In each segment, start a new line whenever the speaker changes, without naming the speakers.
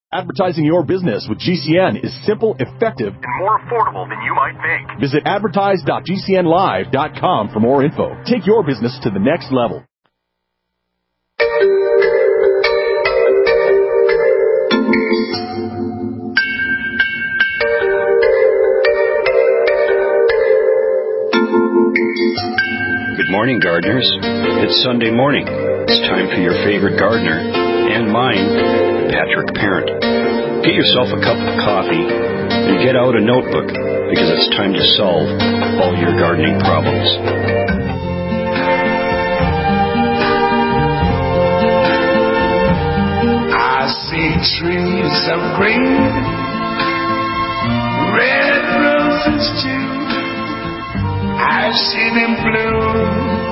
Advertising your business with GCN is simple, effective, and more affordable than you might think. Visit advertise.gcnlive.com for more info. Take your business to the next level.
Good morning, gardeners. It's Sunday morning. It's time for your favorite gardener and mine, Patrick Parent. Get yourself a cup of coffee and get out a notebook because it's time to solve all your gardening problems.
I see trees of green, red roses too. I've seen them bloom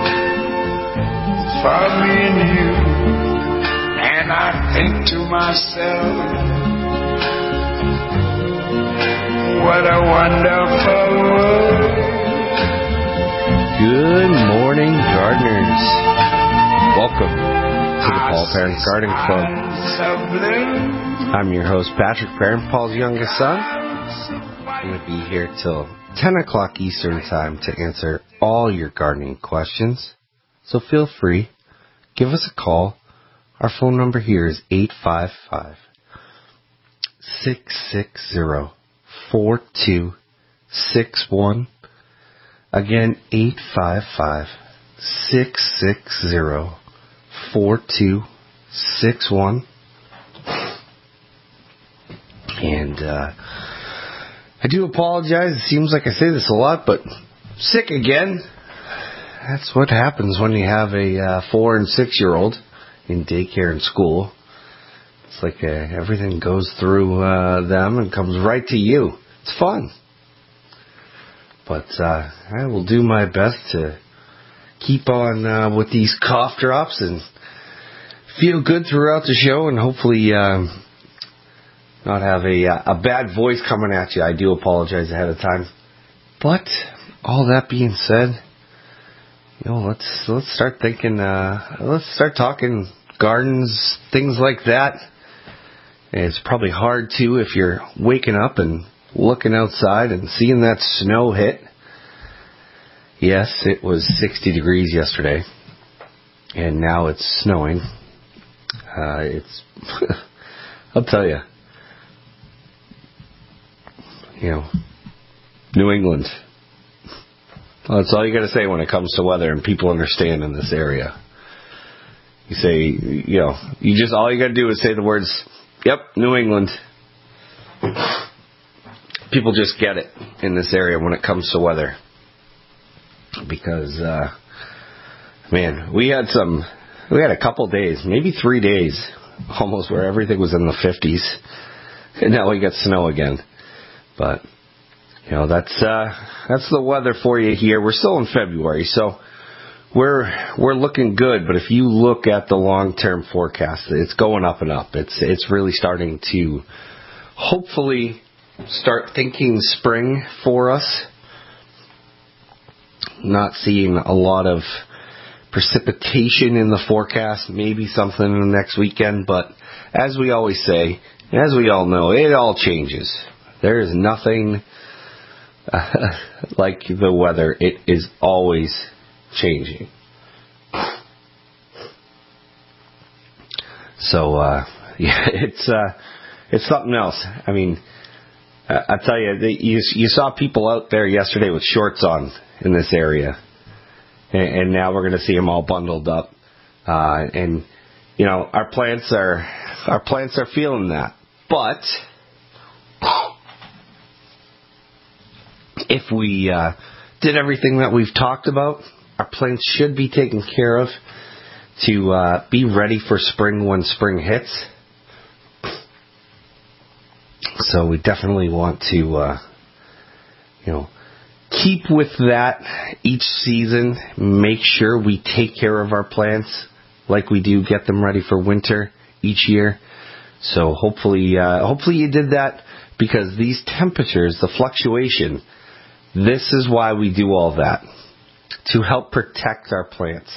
for me and you, and I think to myself, what a wonderful world.
Good morning, gardeners. Welcome to the Paul Parent Garden Club. I'm your host, Patrick Parent, Paul's youngest son. I'm going to be here till 10 o'clock Eastern Time to answer all your gardening questions. So feel free, give us a call. Our phone number here is 855-660-4261. Again, 855-660-4261. And I do apologize. It seems like I say this a lot, but sick again. That's what happens when you have a 4 and 6-year-old in daycare and school. It's like everything goes through them and comes right to you. It's fun. But I will do my best to keep on with these cough drops and feel good throughout the show and hopefully not have a bad voice coming at you. I do apologize ahead of time. But all that being said, let's start thinking. Let's start talking gardens, things like that. It's probably hard too if you're waking up and looking outside and seeing that snow hit. Yes, it was 60 degrees yesterday, and now it's snowing. It's I'll tell you. New England. Well, that's all you got to say when it comes to weather, and people understand in this area. You say, you just all you got to do is say the words, "Yep, New England." People just get it in this area when it comes to weather, because we had a couple days, maybe 3 days, almost where everything was in the 50s, and now we got snow again. But that's the weather for you here. We're still in February, so we're looking good. But if you look at the long-term forecast, it's going up and up. It's really starting to hopefully start thinking spring for us. Not seeing a lot of precipitation in the forecast. Maybe something in the next weekend, but as we always say, as we all know, it all changes. There is nothing like the weather. It is always changing. So, it's something else. I mean, I tell you, you saw people out there yesterday with shorts on in this area, and now we're going to see them all bundled up. And our plants are feeling that, but if we did everything that we've talked about, our plants should be taken care of to be ready for spring when spring hits. So we definitely want to, keep with that each season. Make sure we take care of our plants like we do, get them ready for winter each year. So hopefully you did that, because these temperatures, the fluctuation, this is why we do all that, to help protect our plants.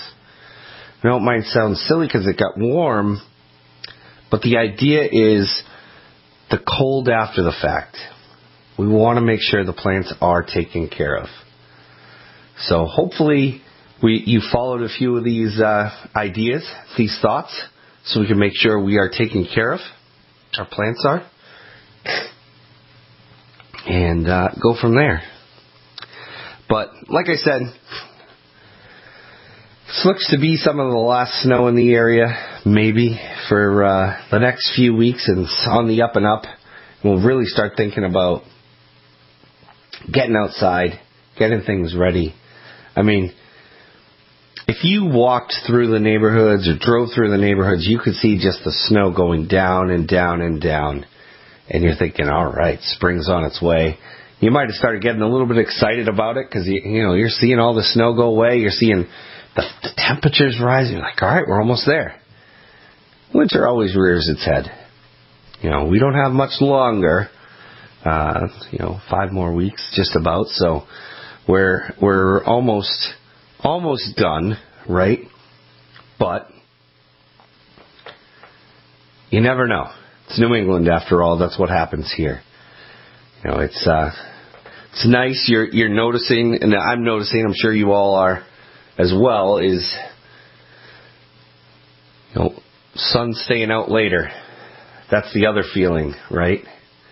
Now, it might sound silly because it got warm, but the idea is the cold after the fact. We want to make sure the plants are taken care of. So hopefully you followed a few of these ideas, these thoughts, so we can make sure we are taking care of, our plants are, and go from there. But like I said, this looks to be some of the last snow in the area, maybe, for the next few weeks, and it's on the up and up. We'll really start thinking about getting outside, getting things ready. I mean, if you walked through the neighborhoods or drove through the neighborhoods, you could see just the snow going down and down and down. And you're thinking, all right, spring's on its way. You might have started getting a little bit excited about it because you're seeing all the snow go away. You're seeing the temperatures rising. You're like, all right, we're almost there. Winter always rears its head. We don't have much longer. 5 more weeks, just about. So we're almost done, right? But you never know. It's New England after all. That's what happens here. It's nice. You're noticing, and I'm noticing, I'm sure you all are as well, is sun staying out later. That's the other feeling, right?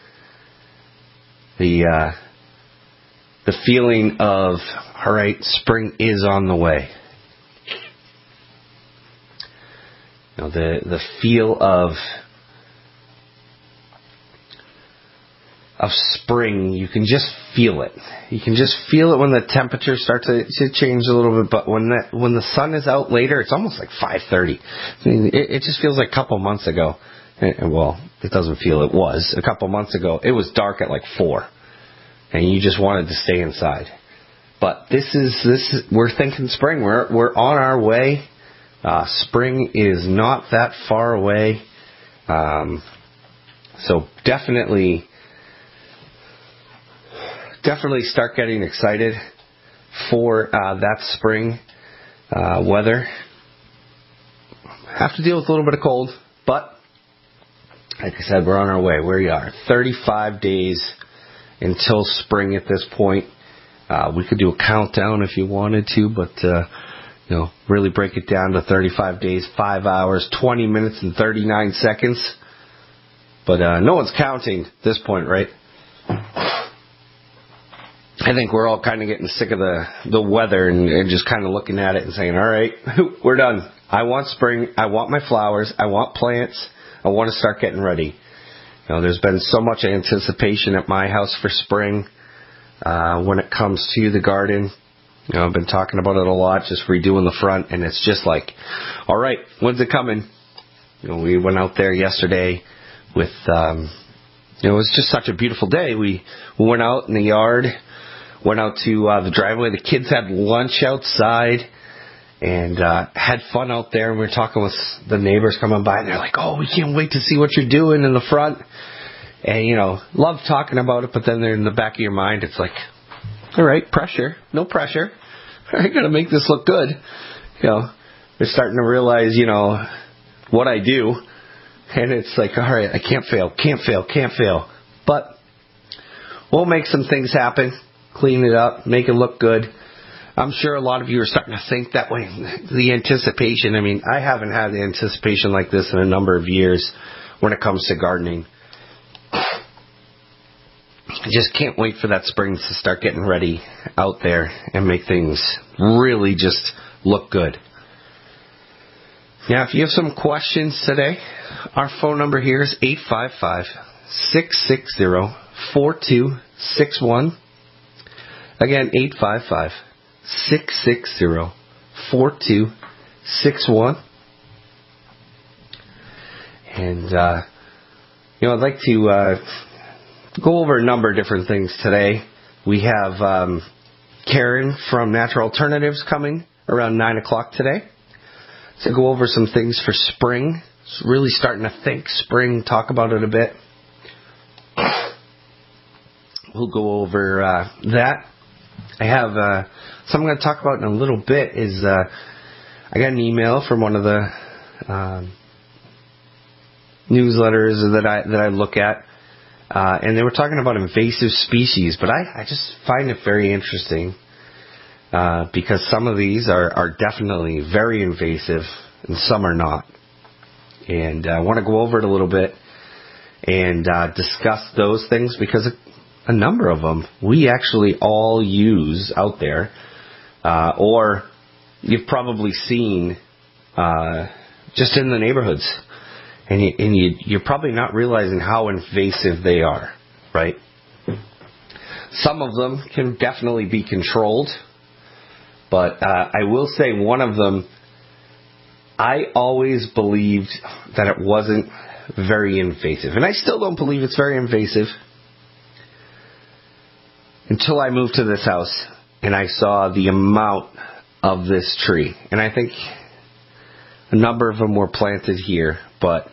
The feeling of, all right, spring is on the way. The feel of spring, you can just feel it. You can just feel it when the temperatures start to change a little bit. But when the sun is out later, it's almost like 5:30. I mean, it just feels like a couple months ago. Well, it doesn't feel it was. A couple months ago, it was dark at like 4. And you just wanted to stay inside. But this is we're thinking spring. We're on our way. Spring is not that far away. So definitely start getting excited for that spring weather. Have to deal with a little bit of cold, but like I said, we're on our way. Where we are, 35 days until spring at this point. We could do a countdown if you wanted to, but really break it down to 35 days, 5 hours, 20 minutes, and 39 seconds. But no one's counting at this point, right? I think we're all kind of getting sick of the weather and just kind of looking at it and saying, all right, we're done. I want spring. I want my flowers. I want plants. I want to start getting ready. There's been so much anticipation at my house for spring when it comes to the garden. I've been talking about it a lot, just redoing the front, and it's just like, all right, when's it coming? We went out there yesterday with, it was just such a beautiful day. We went out in the yard, went out to the driveway. The kids had lunch outside and had fun out there. And we were talking with the neighbors coming by, and they're like, oh, we can't wait to see what you're doing in the front. And, love talking about it, but then they're in the back of your mind, it's like, all right, pressure, no pressure. I got to make this look good. They're starting to realize, what I do. And it's like, all right, I can't fail. But we'll make some things happen, clean it up, make it look good. I'm sure a lot of you are starting to think that way. The anticipation, I haven't had the anticipation like this in a number of years when it comes to gardening. I just can't wait for that spring to start getting ready out there and make things really just look good. Now, if you have some questions today, our phone number here is 855-660-4261. Again, 855-660-4261. And, I'd like to go over a number of different things today. We have Karen from Natural Alternatives coming around 9 o'clock today to go over some things for spring. It's really starting to think spring, talk about it a bit. We'll go over that. I have something I'm going to talk about in a little bit is I got an email from one of the newsletters that I look at. And they were talking about invasive species, but I just find it very interesting because some of these are definitely very invasive and some are not. And I want to go over it a little bit and discuss those things because a number of them we actually all use out there, or you've probably seen just in the neighborhoods. And you're probably not realizing how invasive they are, right? Some of them can definitely be controlled, but I will say one of them, I always believed that it wasn't very invasive. And I still don't believe it's very invasive until I moved to this house and I saw the amount of this tree. And I think a number of them were planted here, but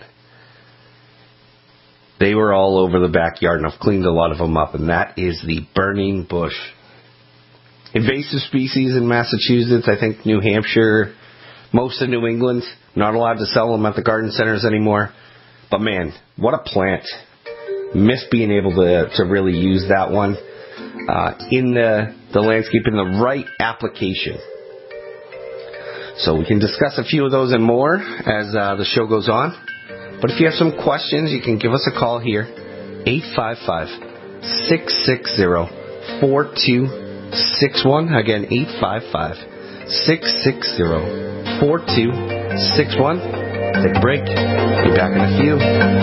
they were all over the backyard, and I've cleaned a lot of them up, and that is the burning bush. Invasive species in Massachusetts, I think New Hampshire, most of New England, not allowed to sell them at the garden centers anymore. But man, what a plant. Miss being able to really use that one in the landscape in the right application. So we can discuss a few of those and more as the show goes on. But if you have some questions, you can give us a call here, 855-660-4261. Again, 855-660-4261. Take a break. Be back in a few.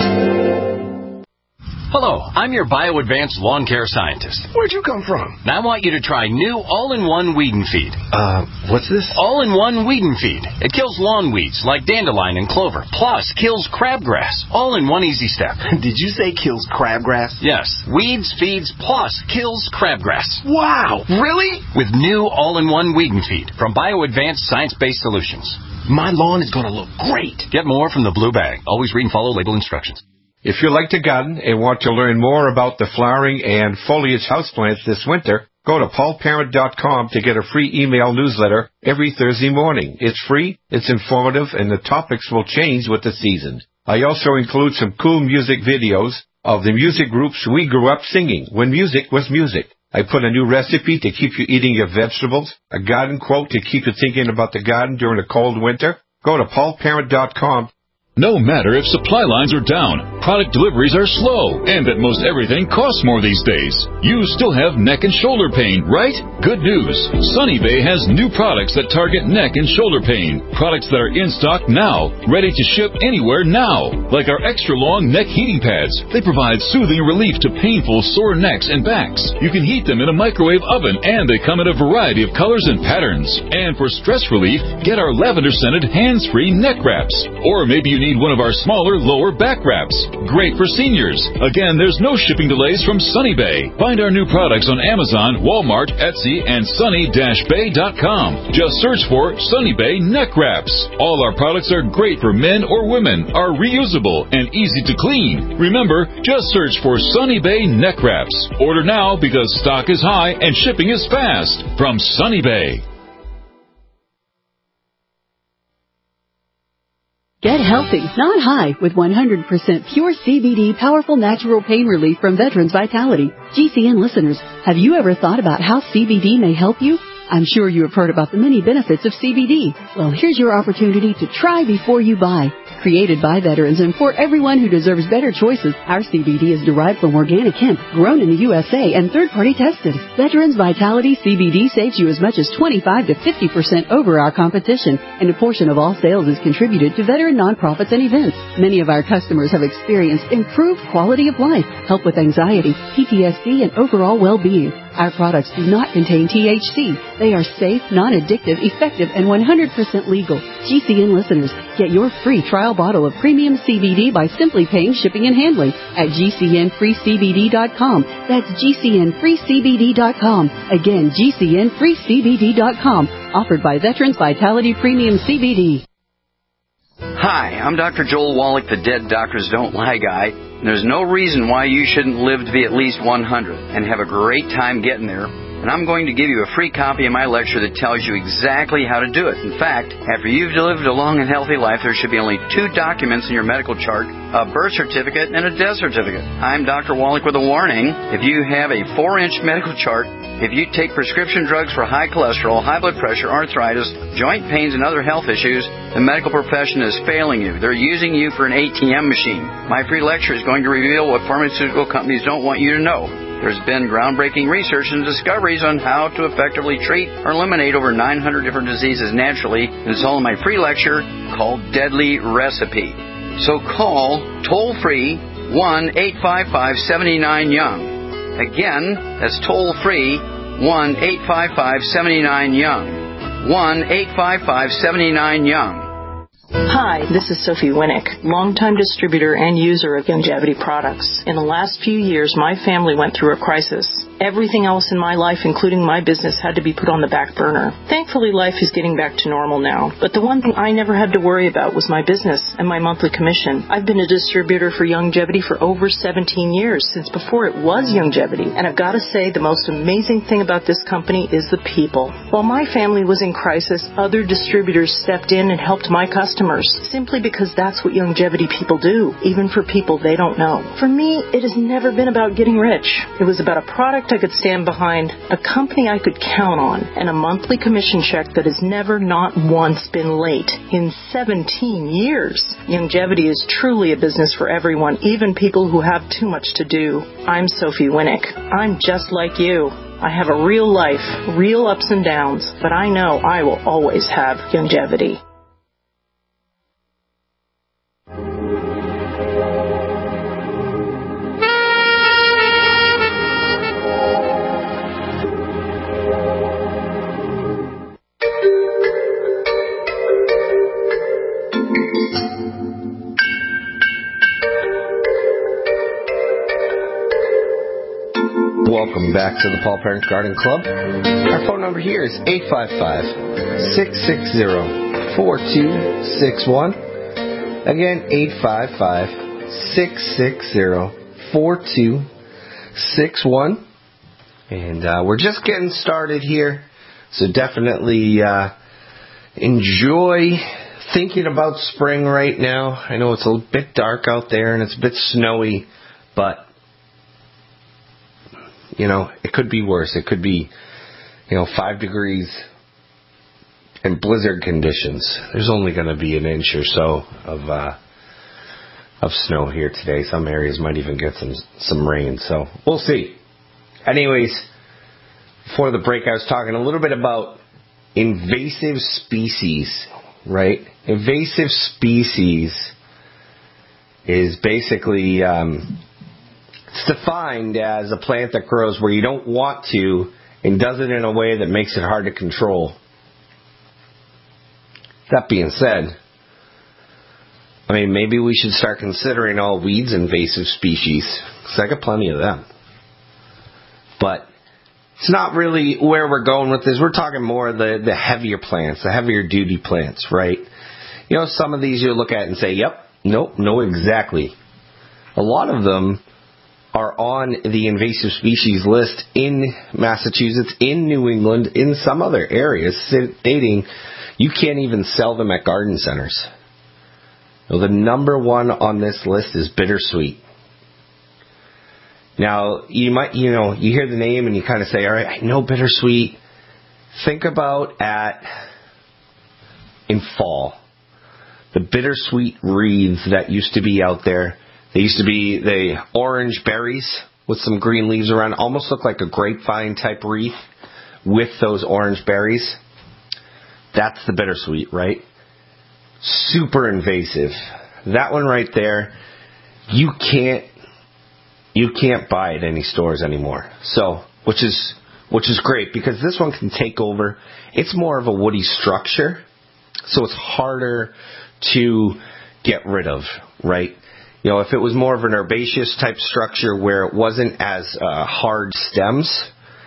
Hello, I'm your BioAdvanced lawn care scientist.
Where'd you come from?
And I want you to try new all-in-one weed and feed.
What's this?
All-in-one weed and feed. It kills lawn weeds like dandelion and clover, plus kills crabgrass. All in one easy step.
Did you say kills crabgrass?
Yes, weeds, feeds, plus kills crabgrass.
Wow, really?
With new all-in-one weed and feed from BioAdvanced science-based solutions.
My lawn is going to look great.
Get more from the blue bag. Always read and follow label instructions.
If you like to garden and want to learn more about the flowering and foliage houseplants this winter, go to paulparent.com to get a free email newsletter every Thursday morning. It's free, it's informative, and the topics will change with the seasons. I also include some cool music videos of the music groups we grew up singing when music was music. I put a new recipe to keep you eating your vegetables, a garden quote to keep you thinking about the garden during a cold winter. Go to paulparent.com.
No matter if supply lines are down, product deliveries are slow, and that most everything costs more these days, you still have neck and shoulder pain, right? Good news. Sunny Bay has new products that target neck and shoulder pain. Products that are in stock now, ready to ship anywhere now. Like our extra long neck heating pads. They provide soothing relief to painful sore necks and backs. You can heat them in a microwave oven, and they come in a variety of colors and patterns. And for stress relief, get our lavender-scented hands-free neck wraps. Or maybe you need one of our smaller lower back wraps. Great for seniors. Again, there's no shipping delays from Sunny Bay. Find our new products on Amazon, Walmart, Etsy, and sunny-bay.com. Just search for Sunny Bay neck wraps. All our products are great for men or women, are reusable, and easy to clean. Remember, just search for Sunny Bay neck wraps. Order now because stock is high and shipping is fast. From Sunny Bay.
Get healthy, not high, with 100% pure CBD powerful natural pain relief from Veterans Vitality. GCN listeners, have you ever thought about how CBD may help you? I'm sure you have heard about the many benefits of CBD. Well, here's your opportunity to try before you buy. Created by veterans and for everyone who deserves better choices, our CBD is derived from organic hemp, grown in the USA, and third-party tested. Veterans Vitality CBD saves you as much as 25 to 50% over our competition, and a portion of all sales is contributed to veteran nonprofits and events. Many of our customers have experienced improved quality of life, help with anxiety, PTSD, and overall well-being. Our products do not contain THC. They are safe, non-addictive, effective, and 100% legal. GCN listeners, get your free trial bottle of premium CBD by simply paying shipping and handling at GCNFreeCBD.com. That's GCNFreeCBD.com. Again, GCNFreeCBD.com. Offered by Veterans Vitality Premium CBD.
Hi, I'm Dr. Joel Wallach, the Dead Doctors Don't Lie guy. There's no reason why you shouldn't live to be at least 100 and have a great time getting there and I'm going to give you a free copy of my lecture that tells you exactly how to do it. In fact, after you've lived a long and healthy life, there should be only 2 documents in your medical chart, a birth certificate and a death certificate. I'm Dr. Wallach with a warning. If you have a 4-inch medical chart, if you take prescription drugs for high cholesterol, high blood pressure, arthritis, joint pains, and other health issues, the medical profession is failing you. They're using you for an ATM machine. My free lecture is going to reveal what pharmaceutical companies don't want you to know. There's been groundbreaking research and discoveries on how to effectively treat or eliminate over 900 different diseases naturally, and it's all in my free lecture called Deadly Recipe. So call toll-free 1-855-79-YOUNG. Again, that's toll-free 1-855-79-YOUNG. 1-855-79-YOUNG.
Hi, this is Sophie Winnick, longtime distributor and user of Youngevity products. In the last few years, my family went through a crisis. Everything else in my life, including my business, had to be put on the back burner. Thankfully, life is getting back to normal now. But the one thing I never had to worry about was my business and my monthly commission. I've been a distributor for Youngevity for over 17 years, since before it was Youngevity. And I've got to say, the most amazing thing about this company is the people. While my family was in crisis, other distributors stepped in and helped my customers, simply because that's what Youngevity people do, even for people they don't know. For me, it has never been about getting rich. It was about a product I could stand behind, a company I could count on, and a monthly commission check that has never, not once, been late in 17 years. Youngevity is truly a business for everyone, even people who have too much to do. I'm Sophie Winnick. I'm just like you. I have a real life, real ups and downs, but I know I will always have Youngevity.
Welcome back to the Paul Parent Garden Club. Our phone number here is 855-660-4261. Again, 855-660-4261. And we're just getting started here, so definitely enjoy thinking about spring right now. I know it's a bit dark out there and it's a bit snowy, but it could be worse. It could be, 5 degrees and blizzard conditions. There's only going to be an inch or so of snow here today. Some areas might even get some rain. So we'll see. Anyways, before the break, I was talking a little bit about invasive species, right? Invasive species is basically it's defined as a plant that grows where you don't want to and does it in a way that makes it hard to control. That being said, maybe we should start considering all weeds invasive species, because I got plenty of them. But it's not really where we're going with this. We're talking more the heavier plants, the heavier duty plants, right? Some of these you look at and say, yep, nope, no, exactly. A lot of them are on the invasive species list in Massachusetts, in New England, in some other areas, stating you can't even sell them at garden centers. The number one on this list is bittersweet. Now, you might, you hear the name and you kind of say, all right, I know bittersweet. Think about in fall, the bittersweet wreaths that used to be out there. They used to be the orange berries with some green leaves around. Almost look like a grapevine type wreath with those orange berries. That's the bittersweet, right? Super invasive. That one right there, you can't buy at any stores anymore. So, which is great, because this one can take over. It's more of a woody structure, so it's harder to get rid of, right? If it was more of an herbaceous type structure where it wasn't as hard stems,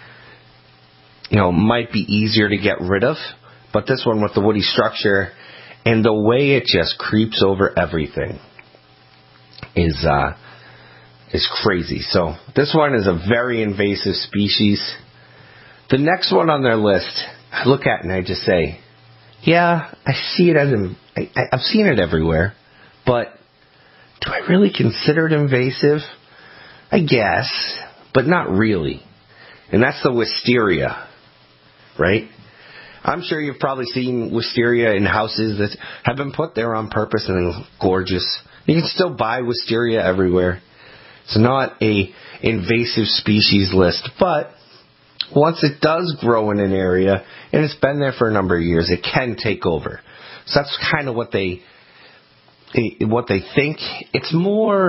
might be easier to get rid of. But this one with the woody structure and the way it just creeps over everything is crazy. So this one is a very invasive species. The next one on their list, I look at and I just say, yeah, I see it I've seen it everywhere, but do I really consider it invasive? I guess, but not really. And that's the wisteria, right? I'm sure you've probably seen wisteria in houses that have been put there on purpose and they're gorgeous. You can still buy wisteria everywhere. It's not a invasive species list, but once it does grow in an area and it's been there for a number of years, it can take over. So that's kind of what they think. It's more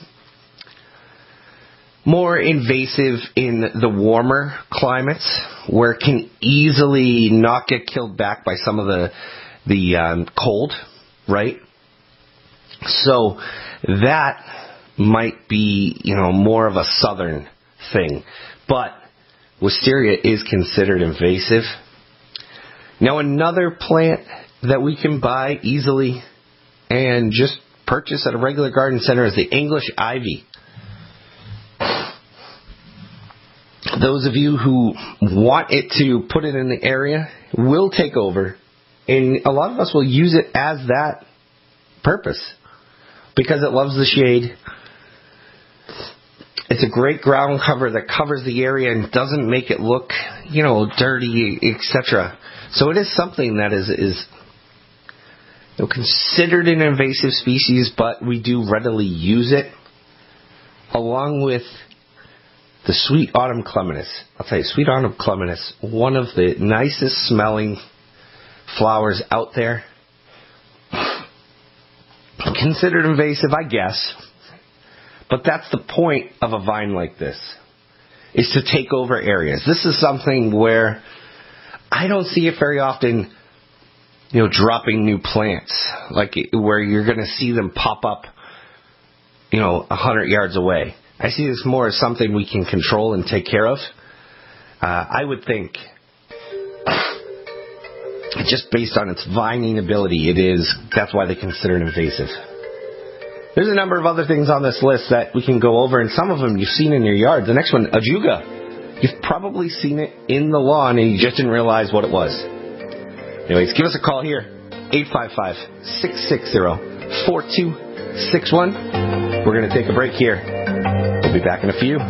invasive in the warmer climates where it can easily not get killed back by some of the cold, right? So that might be, more of a southern thing. But wisteria is considered invasive. Now, another plant that we can buy easily and just purchase at a regular garden center is the English ivy. Those of you who want it to put it in the area will take over, and a lot of us will use it as that purpose because it loves the shade. It's a great ground cover that covers the area and doesn't make it look, dirty, etc. So it is something that is considered an invasive species, but we do readily use it, along with the sweet autumn clematis. I'll tell you, sweet autumn clematis, one of the nicest smelling flowers out there. Considered invasive, I guess. But that's the point of a vine like this, is to take over areas. This is something where I don't see it very often, dropping new plants, like where you're going to see them pop up, 100 yards away. I see this more as something we can control and take care of. I would think, just based on its vining ability, that's why they consider it invasive. There's a number of other things on this list that we can go over, and some of them you've seen in your yard. The next one, ajuga. You've probably seen it in the lawn, and you just didn't realize what it was. Anyways, give us a call here, 855-660-4261. We're going to take a break here. We'll be back in a few.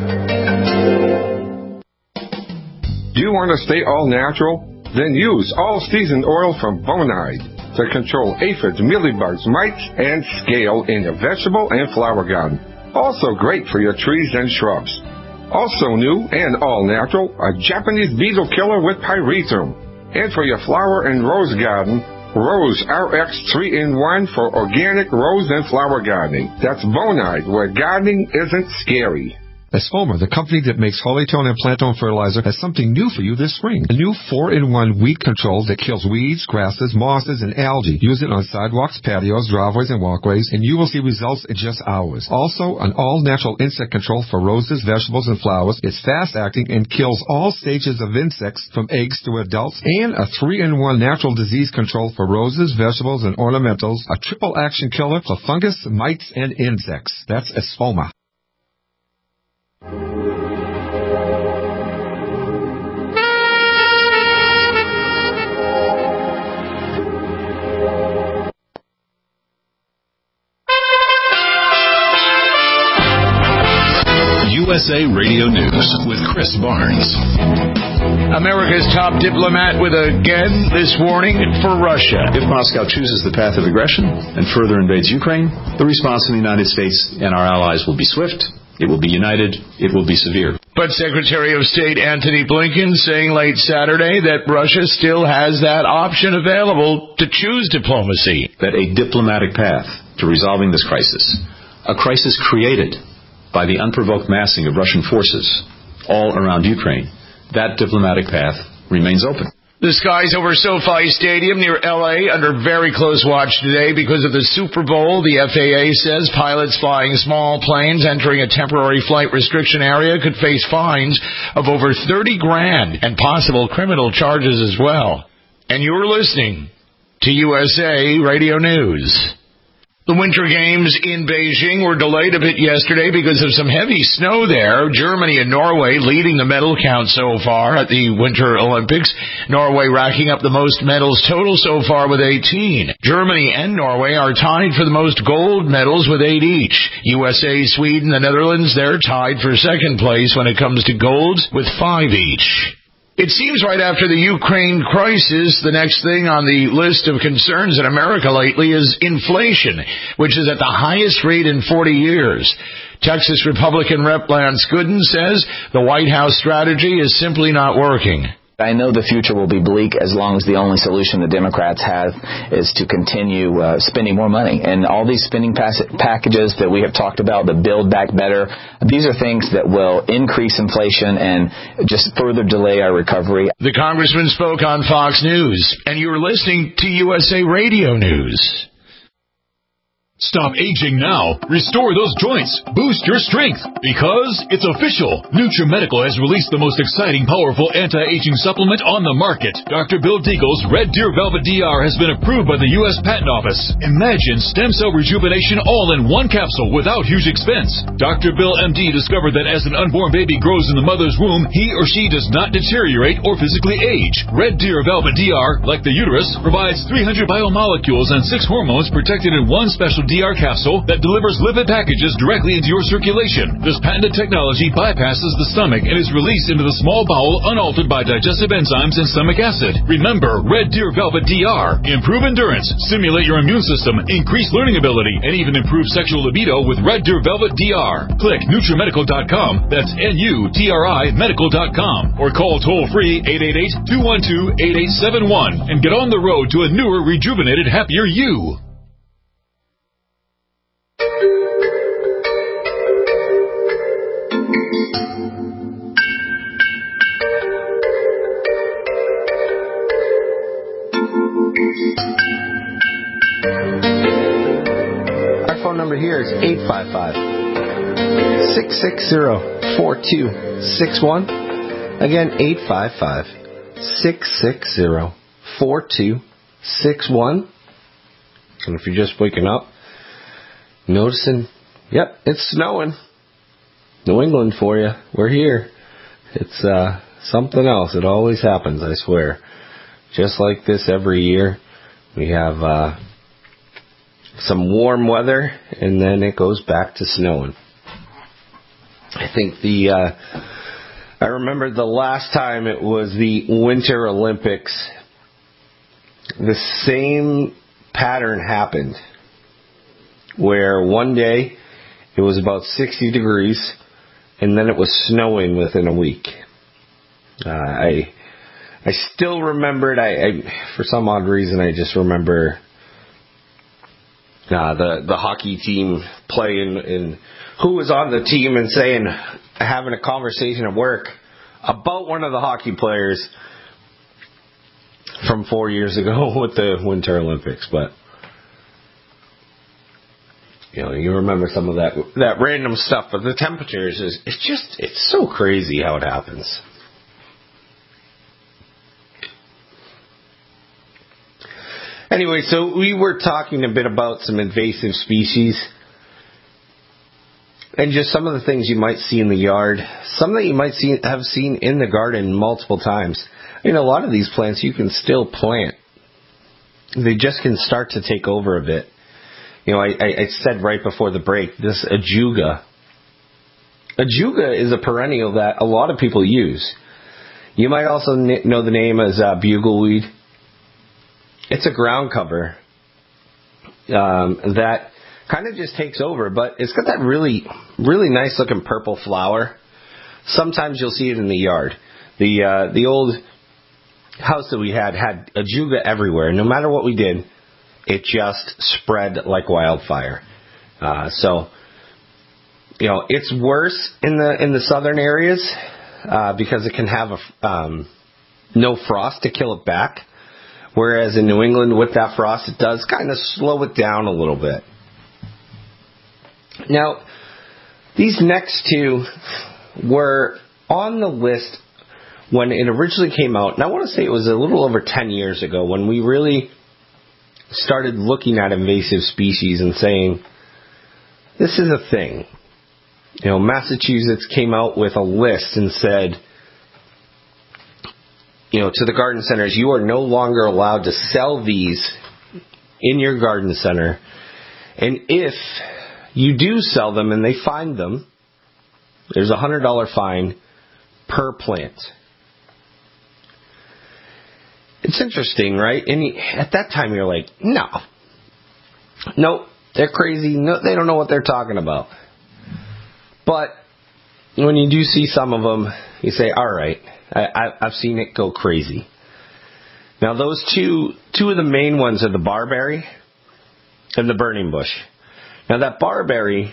Do you want to stay all natural? Then use all-season oil from Bonide to control aphids, mealybugs, mites, and scale in your vegetable and flower garden. Also great for your trees and shrubs. Also new and all-natural, a Japanese beetle killer with pyrethrum. And for your flower and rose garden, Rose RX 3-in-1 for organic rose and flower gardening. That's Bonide, where gardening isn't scary.
Espoma, the company that makes Hollytone and Plantone fertilizer, has something new for you this spring. A new 4-in-1 weed control that kills weeds, grasses, mosses, and algae. Use it on sidewalks, patios, driveways, and walkways, and you will see results in just hours. Also, an all-natural insect control for roses, vegetables, and flowers. It's fast-acting and kills all stages of insects from eggs to adults. And a 3-in-1 natural disease control for roses, vegetables, and ornamentals. A triple-action killer for fungus, mites, and insects. That's Espoma.
USA Radio News with Chris Barnes.
America's top diplomat with again this warning for Russia.
If Moscow chooses the path of aggression and further invades Ukraine, the response from the United States and our allies will be swift, it will be united, it will be severe.
But Secretary of State Antony Blinken saying late Saturday that Russia still has that option available to choose diplomacy.
That a diplomatic path to resolving this crisis, a crisis created by the unprovoked massing of Russian forces all around Ukraine, that diplomatic path remains open.
The skies over SoFi Stadium near L.A. under very close watch today because of the Super Bowl. The FAA says pilots flying small planes entering a temporary flight restriction area could face fines of over $30,000 and possible criminal charges as well. And you're listening to USA Radio News. The Winter Games in Beijing were delayed a bit yesterday because of some heavy snow there. Germany and Norway leading the medal count so far at the Winter Olympics. Norway racking up the most medals total so far with 18. Germany and Norway are tied for the most gold medals with 8 each. USA, Sweden, the Netherlands, they're tied for second place when it comes to golds with 5 each. It seems right after the Ukraine crisis, the next thing on the list of concerns in America lately is inflation, which is at the highest rate in 40 years. Texas Republican Rep. Lance Gooden says the White House strategy is simply not working.
I know the future will be bleak as long as the only solution the Democrats have is to continue spending more money. And all these spending packages that we have talked about, the Build Back Better, these are things that will increase inflation and just further delay our recovery.
The congressman spoke on Fox News, and you're listening to USA Radio News.
Stop aging now. Restore those joints. Boost your strength. Because it's official. NutriMedical has released the most exciting, powerful anti-aging supplement on the market. Dr. Bill Deagle's Red Deer Velvet DR has been approved by the U.S. Patent Office. Imagine stem cell rejuvenation all in one capsule without huge expense. Dr. Bill MD discovered that as an unborn baby grows in the mother's womb, he or she does not deteriorate or physically age. Red Deer Velvet DR, like the uterus, provides 300 biomolecules and 6 hormones protected in one special DR capsule that delivers lipid packages directly into your circulation. This patented technology bypasses the stomach and is released into the small bowel unaltered by digestive enzymes and stomach acid. Remember, Red Deer Velvet DR. Improve endurance, stimulate your immune system, increase learning ability, and even improve sexual libido with Red Deer Velvet DR. Click NutriMedical.com, that's NUTRI Medical.com, or call toll-free 888-212-8871 and get on the road to a newer, rejuvenated, happier you.
Number here is 855-660-4261. Again, 855-660-4261. And if you're just waking up, noticing, yep, it's snowing. New England for you. We're here. It's something else. It always happens, I swear. Just like this every year. We have some warm weather, and then it goes back to snowing. I think I remember the last time it was the Winter Olympics, the same pattern happened, where one day it was about 60 degrees, and then it was snowing within a week. I still remember it. I for some odd reason, I just remember the hockey team playing and who was on the team and having a conversation at work about one of the hockey players from 4 years ago with the Winter Olympics. But you remember some of that random stuff. But the temperatures it's so crazy how it happens. Anyway, so we were talking a bit about some invasive species and just some of the things you might see in the yard, some that you might have seen in the garden multiple times. A lot of these plants you can still plant. They just can start to take over a bit. I said right before the break, this ajuga. Ajuga is a perennial that a lot of people use. You might also know the name as bugleweed. It's a ground cover that kind of just takes over, but it's got that really, really nice looking purple flower. Sometimes you'll see it in the yard. The old house that we had ajuga everywhere. No matter what we did, it just spread like wildfire. So it's worse in the southern areas because it can have no frost to kill it back. Whereas in New England, with that frost, it does kind of slow it down a little bit. Now, these next two were on the list when it originally came out. And I want to say it was a little over 10 years ago when we really started looking at invasive species and saying, this is a thing. Massachusetts came out with a list and said, to the garden centers, you are no longer allowed to sell these in your garden center. And if you do sell them and they find them, there's a $100 fine per plant. It's interesting, right? And at that time you're like, no, they're crazy. No, they don't know what they're talking about. But when you do see some of them, you say, all right, I've seen it go crazy. Now those two of the main ones are the barberry and the burning bush. Now that barberry,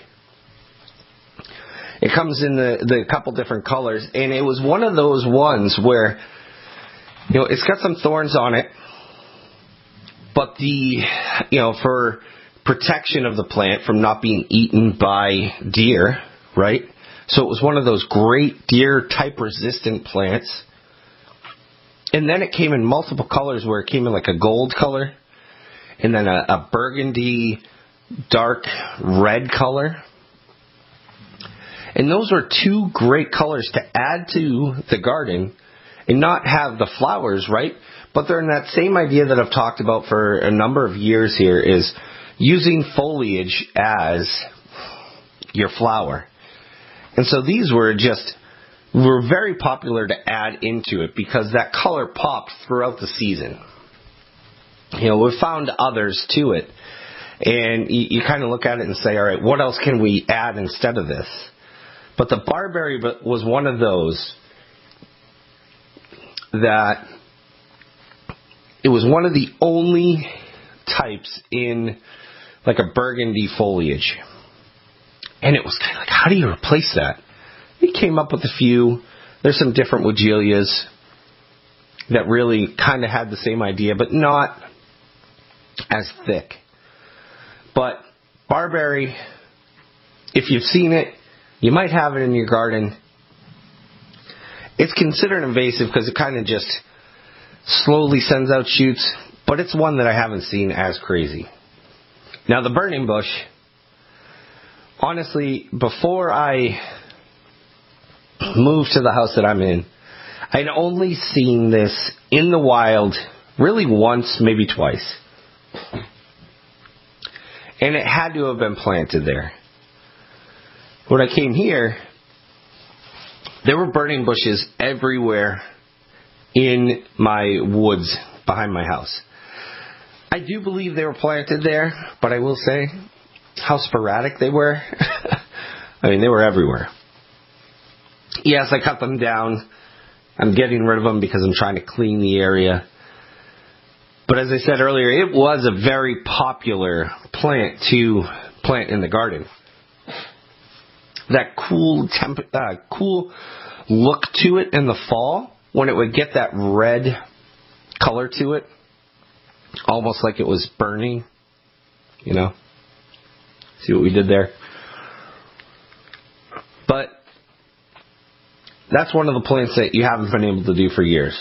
it comes in the couple different colors, and it was one of those ones where, it's got some thorns on it, but for protection of the plant from not being eaten by deer, right? So it was one of those great deer type resistant plants. And then it came in multiple colors, where it came in like a gold color, and then a burgundy dark red color. And those are two great colors to add to the garden and not have the flowers, right? But they're in that same idea that I've talked about for a number of years here, is using foliage as your flower. And so these were very popular to add into it because that color popped throughout the season. We've found others to it. And you kind of look at it and say, all right, what else can we add instead of this? But the barberry was one of those that it was one of the only types in like a burgundy foliage. And it was kind of like, how do you replace that? He came up with a few. There's some different Weigelias that really kind of had the same idea, but not as thick. But barberry, if you've seen it, you might have it in your garden. It's considered invasive because it kind of just slowly sends out shoots, but it's one that I haven't seen as crazy. Now the burning bush, honestly, before I moved to the house that I'm in, I'd only seen this in the wild really once, maybe twice. And it had to have been planted there. When I came here, there were burning bushes everywhere in my woods behind my house. I do believe they were planted there, but I will say how sporadic they were. I mean, they were everywhere. Yes, I cut them down. I'm getting rid of them because I'm trying to clean the area. But as I said earlier, it was a very popular plant to plant in the garden. That cool look to it in the fall, when it would get that red color to it, almost like it was burning, See what we did there? But that's one of the plants that you haven't been able to do for years.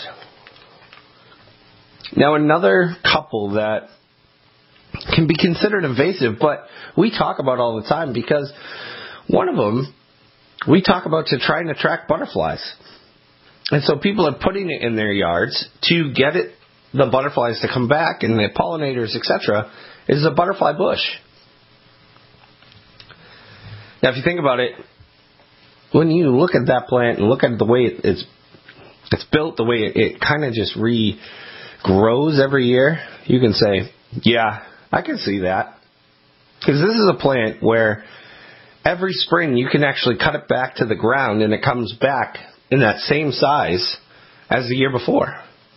Now another couple that can be considered invasive, but we talk about all the time, because one of them we talk about to try and attract butterflies. And so people are putting it in their yards to get the butterflies to come back, and the pollinators, etc., is a butterfly bush. Now if you think about it, when you look at that plant and look at the way it's built, the way it kind of just regrows every year, you can say, yeah, I can see that. Because this is a plant where every spring you can actually cut it back to the ground and it comes back in that same size as the year before.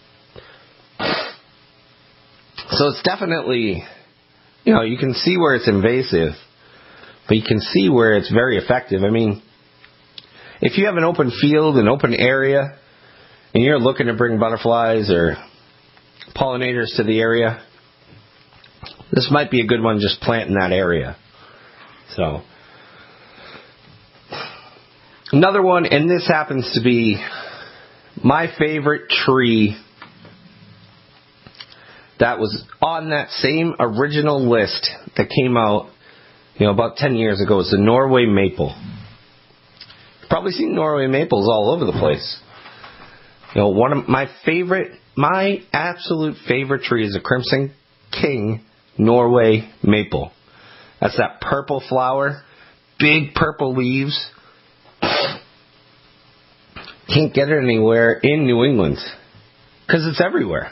So it's definitely, you can see where it's invasive, but you can see where it's very effective. I mean, if you have an open field, an open area, and you're looking to bring butterflies or pollinators to the area, this might be a good one, just plant in that area. So, another one, and this happens to be my favorite tree that was on that same original list that came out, about 10 years ago. It's the Norway maple. You've probably seen Norway maples all over the place. One of my absolute favorite tree is a Crimson King Norway maple. That's that purple flower, big purple leaves. Can't get it anywhere in New England because it's everywhere.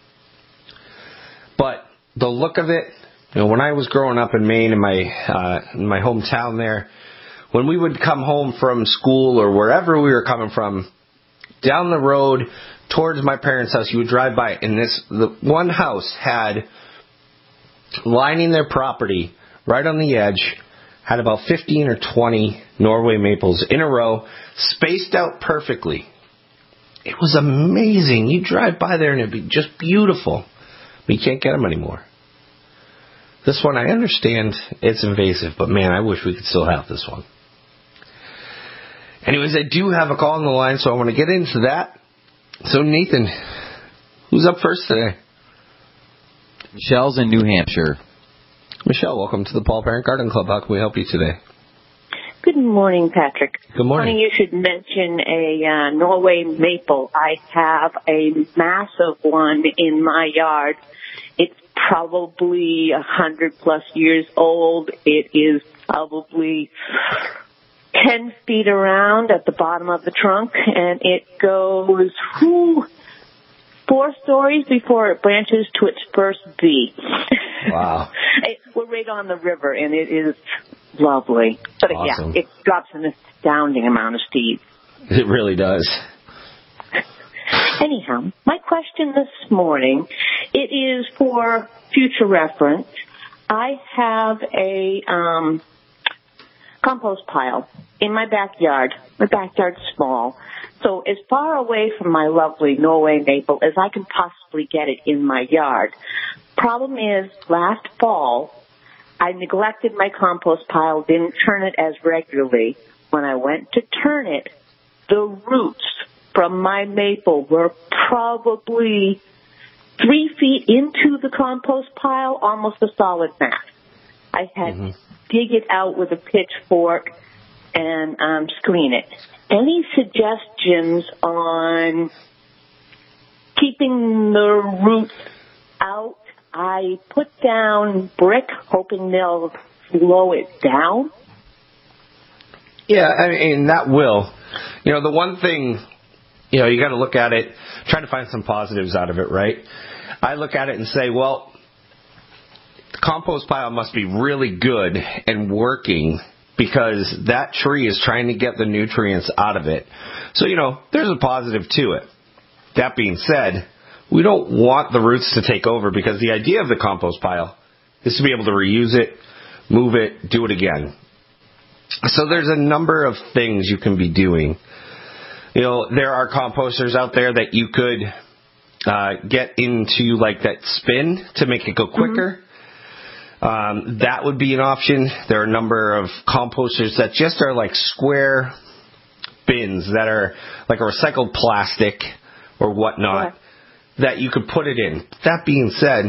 But the look of it, when I was growing up in Maine, in my hometown there, when we would come home from school or wherever we were coming from, down the road towards my parents' house, you would drive by, and the one house had, lining their property right on the edge, had about 15 or 20 Norway maples in a row, spaced out perfectly. It was amazing. You drive by there and it'd be just beautiful. But you can't get them anymore. This one, I understand it's invasive, but man, I wish we could still have this one. Anyways, I do have a call on the line, so I want to get into that. So, Nathan, who's up first today?
Michelle's in New Hampshire.
Michelle, welcome to the Paul Parent Garden Club. How can we help you today?
Good morning, Patrick.
Good morning.
Funny you should mention a Norway maple. I have a massive one in my yard. It's probably 100 plus years old. It is probably 10 feet around at the bottom of the trunk, and it goes 4 stories before it branches to its first V.
Wow.
We're right on the river, and it is lovely. But
awesome.
Yeah, it drops an astounding amount of seeds.
It really does.
Anyhow, my question this morning, it is for future reference. I have a compost pile in my backyard. My backyard's small. So as far away from my lovely Norway maple as I can possibly get it in my yard. Problem is, last fall, I neglected my compost pile, didn't turn it as regularly. When I went to turn it, the roots from my maple were probably 3 feet into the compost pile, almost a solid mass. I had to dig it out with a pitchfork and screen it. Any suggestions on keeping the roots out? I put down brick, hoping they'll slow it down.
Yeah, I mean, that will. The one thing, you got to look at it, try to find some positives out of it, right? I look at it and say, well, the compost pile must be really good and working because that tree is trying to get the nutrients out of it. So, there's a positive to it. That being said, we don't want the roots to take over because the idea of the compost pile is to be able to reuse it, move it, do it again. So there's a number of things you can be doing. There are composters out there that you could get into like that spin to make it go quicker. That would be an option. There are a number of composters that just are like square bins that are like a recycled plastic or whatnot that you could put it in. That being said,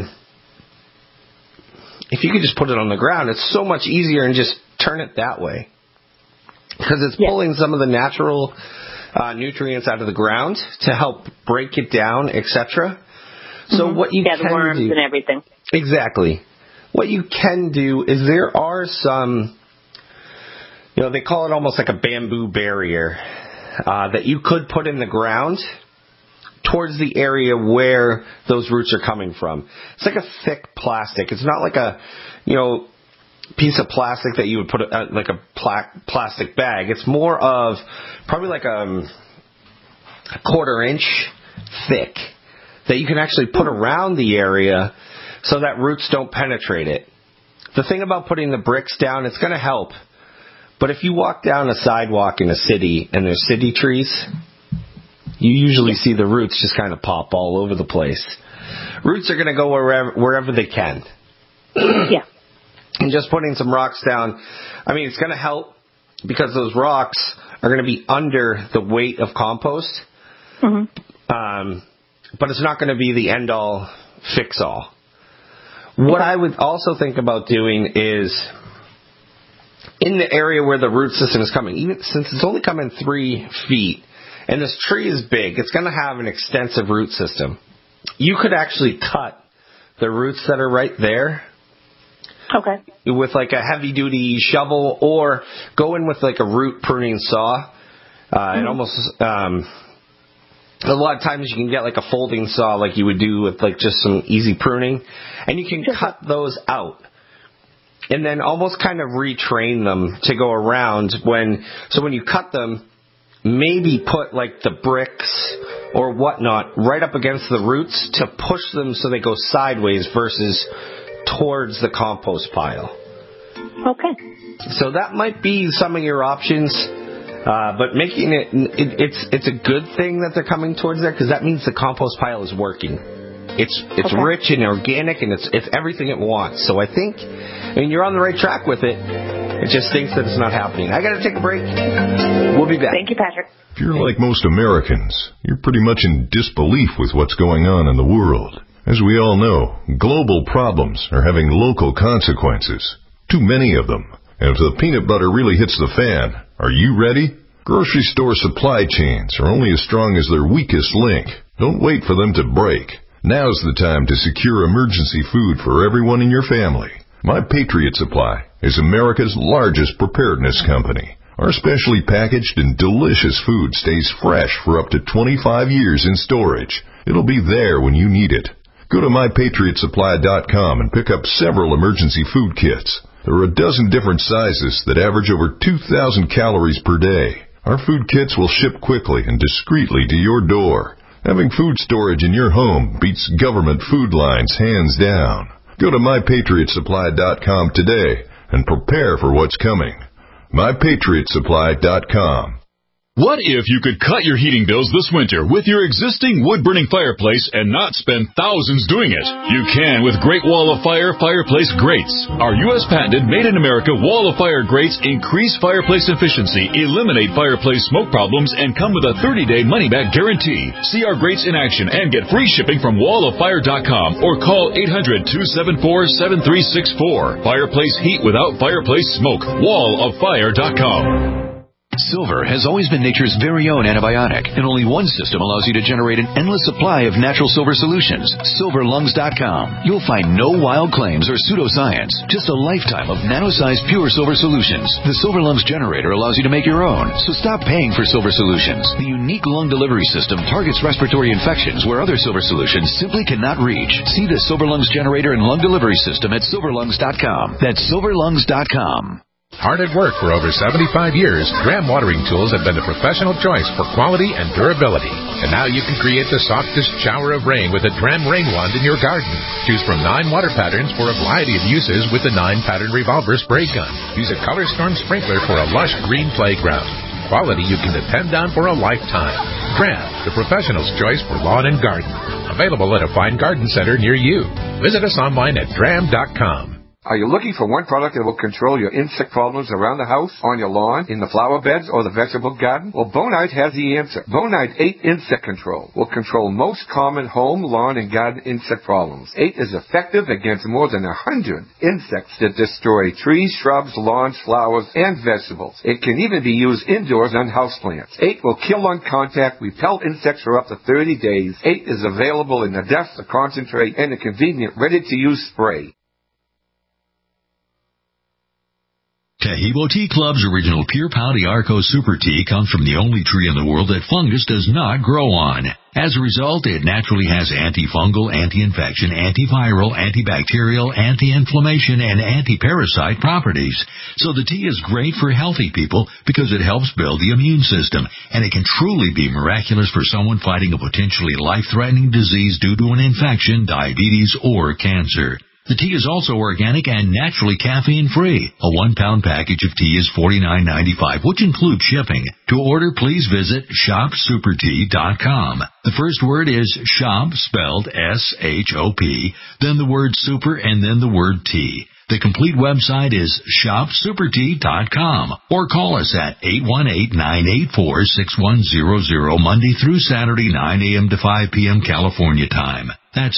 if you could just put it on the ground, it's so much easier and just turn it that way. Because it's pulling some of the natural nutrients out of the ground to help break it down, etc. So what you can
the worms
do,
and everything.
Exactly. What you can do is there are some, they call it almost like a bamboo barrier that you could put in the ground towards the area where those roots are coming from. It's like a thick plastic. It's not like a, piece of plastic that you would put like a plastic bag. It's more of probably like a 1/4 inch thick that you can actually put around the area so that roots don't penetrate it. The thing about putting the bricks down, it's going to help. But if you walk down a sidewalk in a city and there's city trees, you usually see the roots just kind of pop all over the place. Roots are going to go wherever they can.
Yeah.
And just putting some rocks down, it's going to help because those rocks are going to be under the weight of compost. But it's not going to be the end-all fix-all. What I would also think about doing is, in the area where the root system is coming, even since it's only coming 3 feet, and this tree is big, it's going to have an extensive root system. You could actually cut the roots that are right there.
Okay.
With like a heavy-duty shovel, or go in with like a root pruning saw. It almost, a lot of times you can get like a folding saw like you would do with like just some easy pruning. And you can cut those out. And then almost kind of retrain them to go around when you cut them, maybe put like the bricks or whatnot right up against the roots to push them so they go sideways versus towards the compost pile.
Okay.
So that might be some of your options. But making it's a good thing that they're coming towards there, because that means the compost pile is working. It's rich and organic, and it's everything it wants. So I mean, you're on the right track with it. It just thinks that it's not happening. I got to take a break. We'll be back.
Thank you, Patrick.
If you're like most Americans, you're pretty much in disbelief with what's going on in the world. As we all know, global problems are having local consequences. Too many of them. And if the peanut butter really hits the fan, are you ready? Grocery store supply chains are only as strong as their weakest link. Don't wait for them to break. Now's the time to secure emergency food for everyone in your family. My Patriot Supply is America's largest preparedness company. Our specially packaged and delicious food stays fresh for up to 25 years in storage. It'll be there when you need it. Go to MyPatriotSupply.com and pick up several emergency food kits. There are a dozen different sizes that average over 2,000 calories per day. Our food kits will ship quickly and discreetly to your door. Having food storage in your home beats government food lines hands down. Go to MyPatriotSupply.com today and prepare for what's coming. MyPatriotSupply.com.
What if you could cut your heating bills this winter with your existing wood-burning fireplace and not spend thousands doing it? You can with Great Wall of Fire fireplace grates. Our U.S.-patented, made-in-America Wall of Fire grates increase fireplace efficiency, eliminate fireplace smoke problems, and come with a 30-day money-back guarantee. See our grates in action and get free shipping from walloffire.com or call 800-274-7364. Fireplace heat without fireplace smoke. walloffire.com.
Silver has always been nature's very own antibiotic, and only one system allows you to generate an endless supply of natural silver solutions. SilverLungs.com. You'll find no wild claims or pseudoscience, just a lifetime of nano-sized pure silver solutions. The Silver Lungs generator allows you to make your own, so stop paying for silver solutions. The unique lung delivery system targets respiratory infections where other silver solutions simply cannot reach. See the Silver Lungs generator and lung delivery system at SilverLungs.com. That's SilverLungs.com.
Hard at work for over 75 years, Dram Watering Tools have been the professional choice for quality and durability. And now you can create the softest shower of rain with a Dram Rain Wand in your garden. Choose from 9 water patterns for a variety of uses with the 9-pattern revolver spray gun. Use a Color Storm sprinkler for a lush green playground. Quality you can depend on for a lifetime. Dram, the professional's choice for lawn and garden. Available at a fine garden center near you. Visit us online at dram.com.
Are you looking for one product that will control your insect problems around the house, on your lawn, in the flower beds, or the vegetable garden? Well, Bonide has the answer. Bonide 8 Insect Control will control most common home, lawn, and garden insect problems. 8 is effective against more than 100 insects that destroy trees, shrubs, lawns, flowers, and vegetables. It can even be used indoors on houseplants. 8 will kill on contact, repel insects for up to 30 days. 8 is available in a dust, a concentrate, and a convenient, ready-to-use spray.
Taheebo Tea Club's original Pure Pau d'Arco Super Tea comes from the only tree in the world that fungus does not grow on. As a result, it naturally has antifungal, anti-infection, antiviral, antibacterial, anti-inflammation, and anti-parasite properties. So the tea is great for healthy people because it helps build the immune system, and it can truly be miraculous for someone fighting a potentially life-threatening disease due to an infection, diabetes, or cancer. The tea is also organic and naturally caffeine-free. A 1-pound package of tea is $49.95, which includes shipping. To order, please visit ShopSuperTea.com. The first word is shop, spelled S-H-O-P, then the word super, and then the word tea. The complete website is ShopSuperTea.com, or call us at 818-984-6100, Monday through Saturday, 9 a.m. to 5 p.m. California time. That's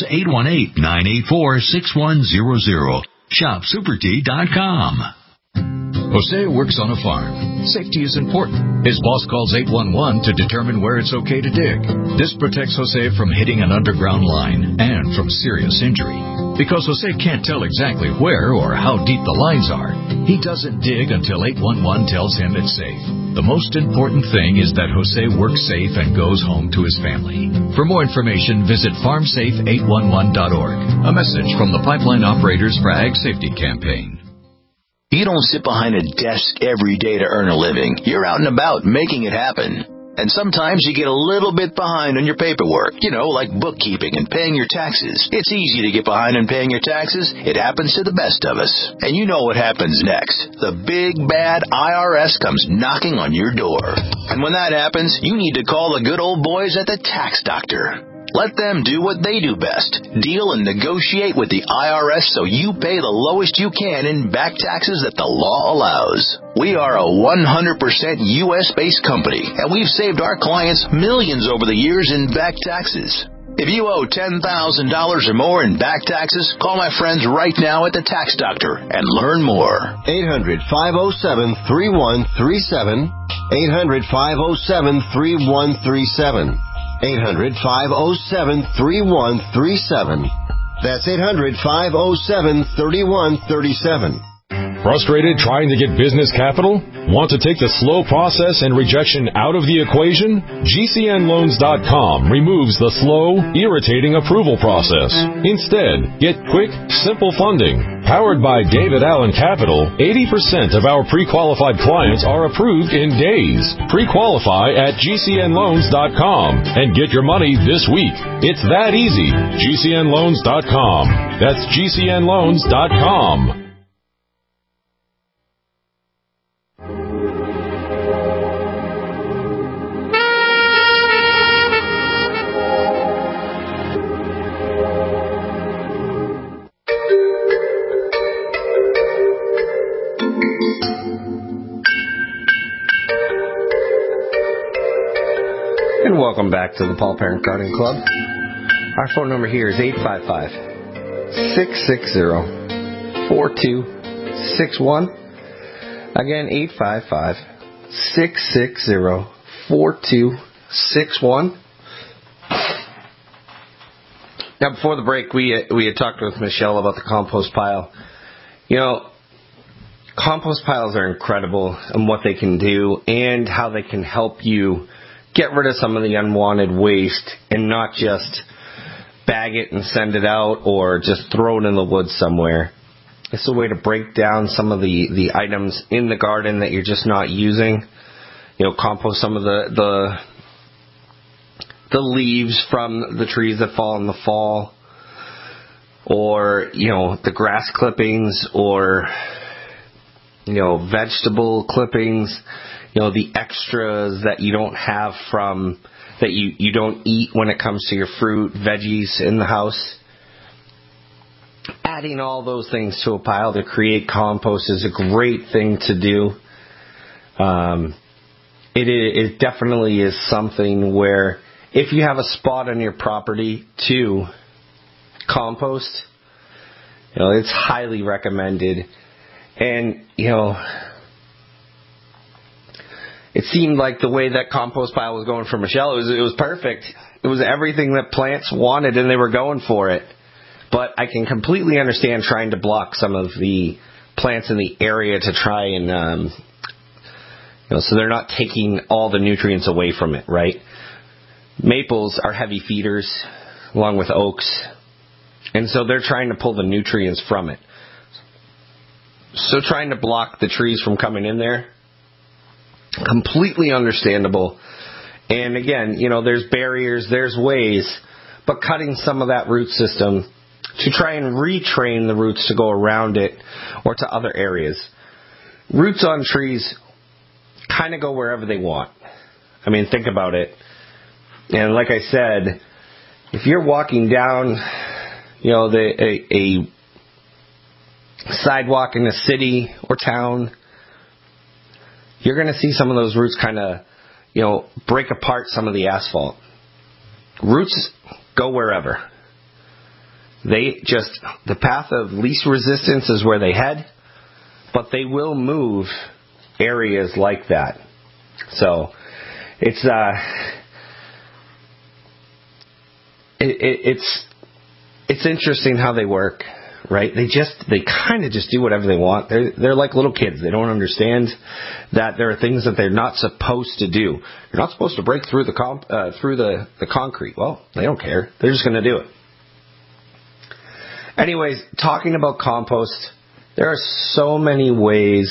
818-984-6100. ShopSuperTea.com. Jose works on a farm. Safety is important. His boss calls 811 to determine where it's okay to dig. This protects Jose from hitting an underground line and from serious injury. Because Jose can't tell exactly where or how deep the lines are, he doesn't dig until 811 tells him it's safe. The most important thing is that Jose works safe and goes home to his family. For more information, visit farmsafe811.org. A message from the Pipeline Operators for Ag Safety Campaign.
You don't sit behind a desk every day to earn a living. You're out and about making it happen. And sometimes you get a little bit behind on your paperwork, like bookkeeping and paying your taxes. It's easy to get behind on paying your taxes. It happens to the best of us. And you know what happens next. The big, bad IRS comes knocking on your door. And when that happens, you need to call the good old boys at the Tax Doctor. Let them do what they do best. Deal and negotiate with the IRS so you pay the lowest you can in back taxes that the law allows. We are a 100% U.S.-based company, and we've saved our clients millions over the years in back taxes. If you owe $10,000 or more in back taxes, call my friends right now at the Tax Doctor and learn more.
800-507-3137. 800-507-3137. 800-507-3137. That's 800-507-3137.
Frustrated trying to get business capital? Want to take the slow process and rejection out of the equation? GCNLoans.com removes the slow, irritating approval process. Instead, get quick, simple funding. Powered by David Allen Capital, 80% of our pre-qualified clients are approved in days. Pre-qualify at GCNLoans.com and get your money this week. It's that easy. GCNLoans.com. That's GCNLoans.com.
And welcome back to the Paul Parent Garden Club. Our phone number here is 855-660-4261. Again, 855-660-4261. Now, before the break, we had talked with Michelle about the compost pile. Compost piles are incredible in what they can do and how they can help you get rid of some of the unwanted waste and not just bag it and send it out or just throw it in the woods somewhere. It's a way to break down some of the items in the garden that you're just not using. Compost some of the leaves from the trees that fall in the fall, or the grass clippings, or vegetable clippings. The extras that you don't have from, that you don't eat when it comes to your fruit, veggies in the house. Adding all those things to a pile to create compost is a great thing to do. It definitely is something where if you have a spot on your property to compost, it's highly recommended. And, it seemed like the way that compost pile was going for Michelle, it was perfect. It was everything that plants wanted, and they were going for it. But I can completely understand trying to block some of the plants in the area to try and, so they're not taking all the nutrients away from it, right? Maples are heavy feeders, along with oaks, and so they're trying to pull the nutrients from it. So trying to block the trees from coming in there, completely understandable. And again, there's barriers, there's ways, but cutting some of that root system to try and retrain the roots to go around it or to other areas. Roots on trees kind of go wherever they want. I mean, think about it. And like I said, if you're walking down, a sidewalk in a city or town, you're going to see some of those roots kind of, break apart some of the asphalt. Roots go wherever. The path of least resistance is where they head, but they will move areas like that. So it's interesting how they work, right? They kind of just do whatever they want. They're like little kids. They don't understand that there are things that they're not supposed to do. You're not supposed to break through the concrete. Well, they don't care. They're just going to do it. Anyways, talking about compost, there are so many ways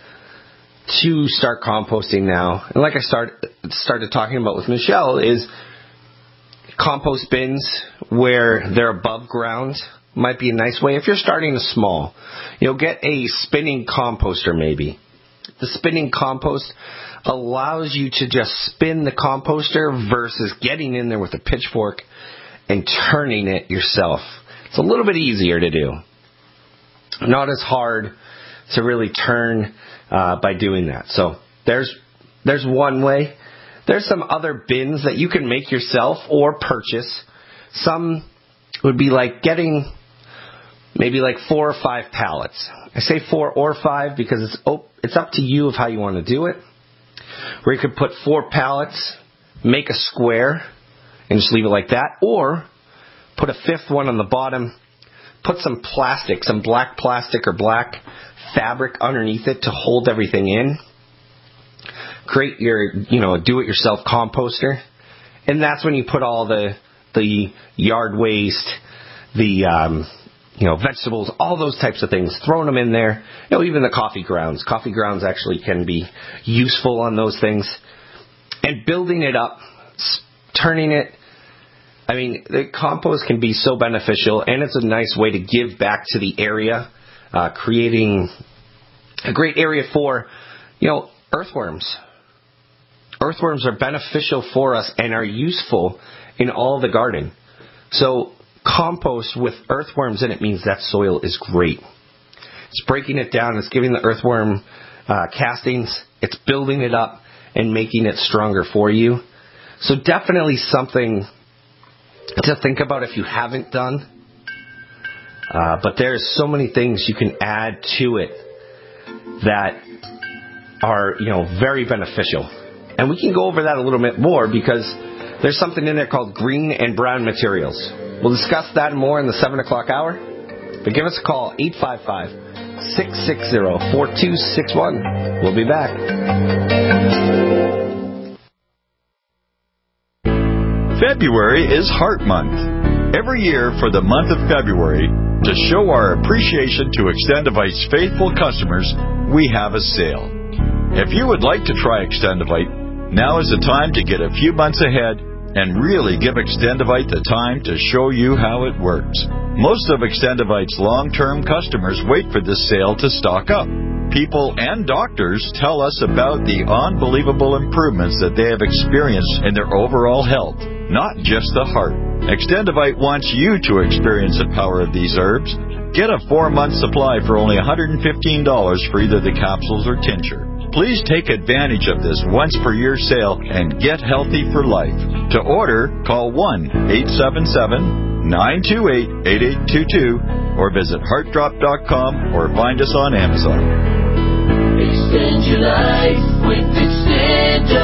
to start composting now. And like I started talking about with Michelle, is compost bins where they're above ground might be a nice way. If you're starting small, get a spinning composter maybe. The spinning compost allows you to just spin the composter versus getting in there with a pitchfork and turning it yourself. It's a little bit easier to do. Not as hard to really turn by doing that. So there's one way. There's some other bins that you can make yourself or purchase. Some would be like getting maybe like 4 or 5 pallets. I say 4 or 5 because it's up to you of how you want to do it. Where you could put 4 pallets, make a square, and just leave it like that. Or put a 5th one on the bottom, put some plastic, some black plastic or black fabric underneath it to hold everything in. Create your, do-it-yourself composter. And that's when you put all the yard waste, the, vegetables, all those types of things, throwing them in there. Even the coffee grounds. Coffee grounds actually can be useful on those things. And building it up, turning it. I mean, the compost can be so beneficial, and it's a nice way to give back to the area, creating a great area for, earthworms. Earthworms are beneficial for us and are useful in all the garden. So compost with earthworms in it means that soil is great. It's breaking it down. It's giving the earthworm castings. It's building it up and making it stronger for you. So definitely something to think about if you haven't done. But there's so many things you can add to it that are, very beneficial. And we can go over that a little bit more because there's something in there called green and brown materials. We'll discuss that more in the 7 o'clock hour. But give us a call, 855-660-4261. We'll be back.
February is Heart Month. Every year for the month of February, to show our appreciation to Extendivite's faithful customers, we have a sale. If you would like to try Extendivite, now is the time to get a few months ahead and really give Extendivite the time to show you how it works. Most of Extendivite's long-term customers wait for this sale to stock up. People and doctors tell us about the unbelievable improvements that they have experienced in their overall health, not just the heart. Extendivite wants you to experience the power of these herbs. Get a 4-month supply for only $115 for either the capsules or tincture. Please take advantage of this once-per-year sale and get healthy for life. To order, call 1-877-928-8822 or visit heartdrop.com or find us on Amazon.
Extend your life with Extendivite.